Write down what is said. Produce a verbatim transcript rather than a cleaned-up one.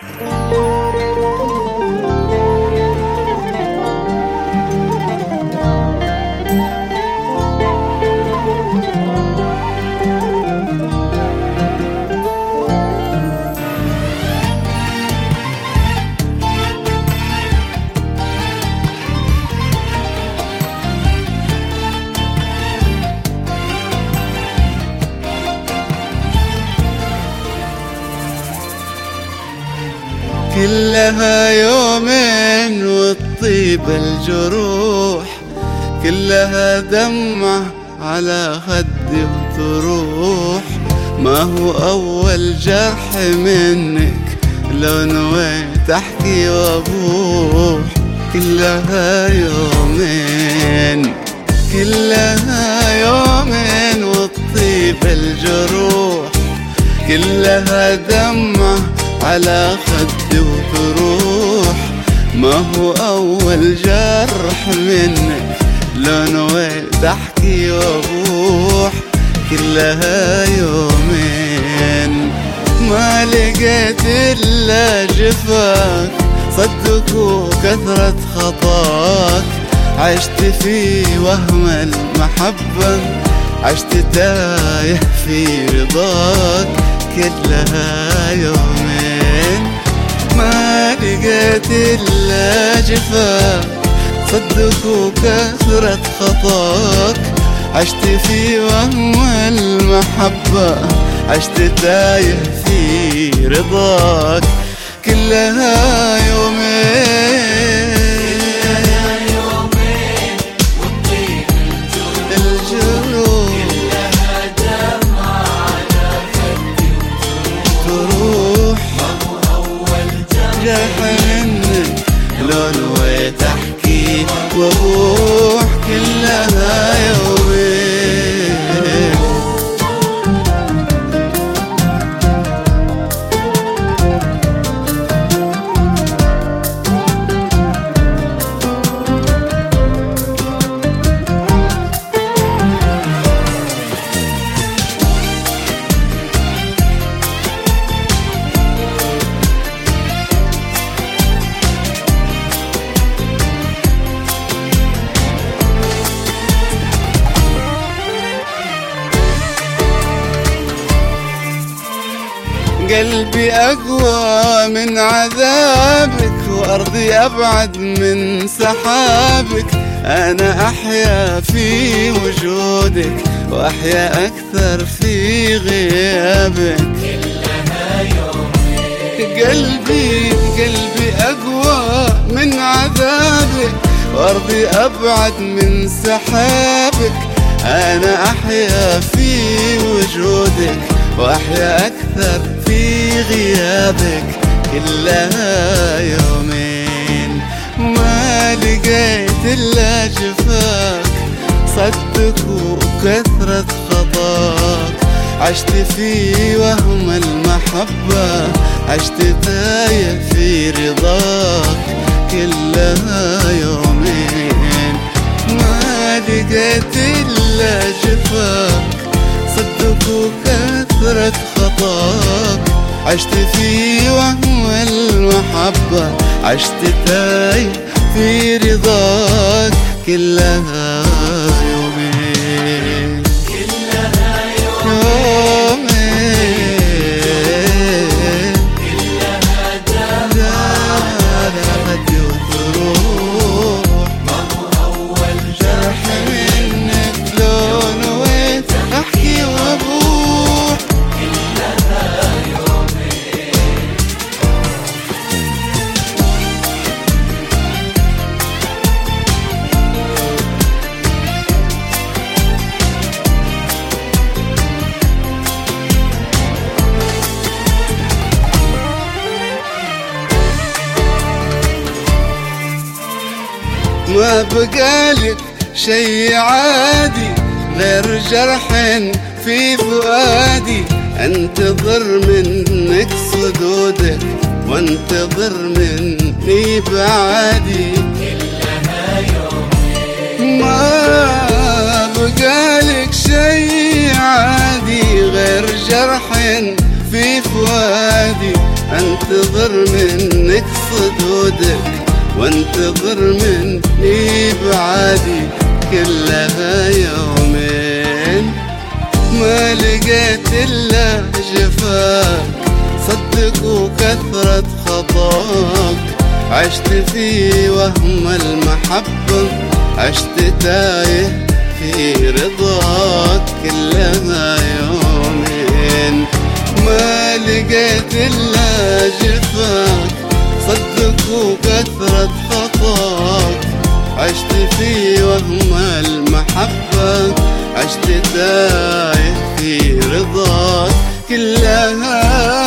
كلها يومين وتطيب الجروح، كلها دمعة على خدي وتروح. ما هو أول جرح منك لو نويت أحكي وأبوح. كلها يومين كلها يومين وتطيب الجروح، كلها دمعة على خدي وتروح. ما هو أول جرح منك لو نويت أحكي وأبوح. كلها يومين ما لقيت إلا جفاك، صدق وكثرة خطاك. عشت في وهم المحبة، عشت تايه في رضاك. كلها يومين ما لقيت إلا جفاك، صدق وكثرة خطاك. عشت في وهم المحبة، عشت تايه في رضاك. كلها يومين كلها يومين وتطيب الجروح، كلها دمعة على خدي تروح. ما هو أول جرح منك لو نويت أحكي وأبوح. كلها يومين قلبي أقوى من عذابك، وأرضي أبعد من سحابك. أنا أحيا في وجودك، وأحيا أكثر في غيابك. كلها يومين قلبي قلبي أقوى من عذابك، وأرضي أبعد من سحابك. أنا أحيا في وجودك، وأحيا أكثر في غيابك. كلها يومين ما لقيت إلا جفاك، صدق وكثرة خطاك. عشت في وهم المحبة، عشت تايه في رضاك. كلها يومين ما لقيت إلا جفاك، صدق وكثرة خطاك. عشت في وهم المحبة، عشت تايه في رضاك. كلها يومين كلها يومين يومين كلها دمعة على خدي وتروح. ما هو أول جرح منك لو نويت أحكي وأبوح. كلها يومين ما بقالك شي عادي غير جرح في فؤادي. انتظر منك صدودك، وانتظر مني بعادي. كلها يومين ما بقالك شي عادي غير جرح في فؤادي. انتظر منك صدودك وانتظر مني بعادي كلها يومين. ما لقيت الا جفاك صدق وكثرة خطاك، عشت في وهم المحبة عشت تايه في رضاك كلها يومين. ما لقيت الا جفاك صدق وكثرة خطاك، عشت في وهم المحبة عشت تايه في رضاك كلها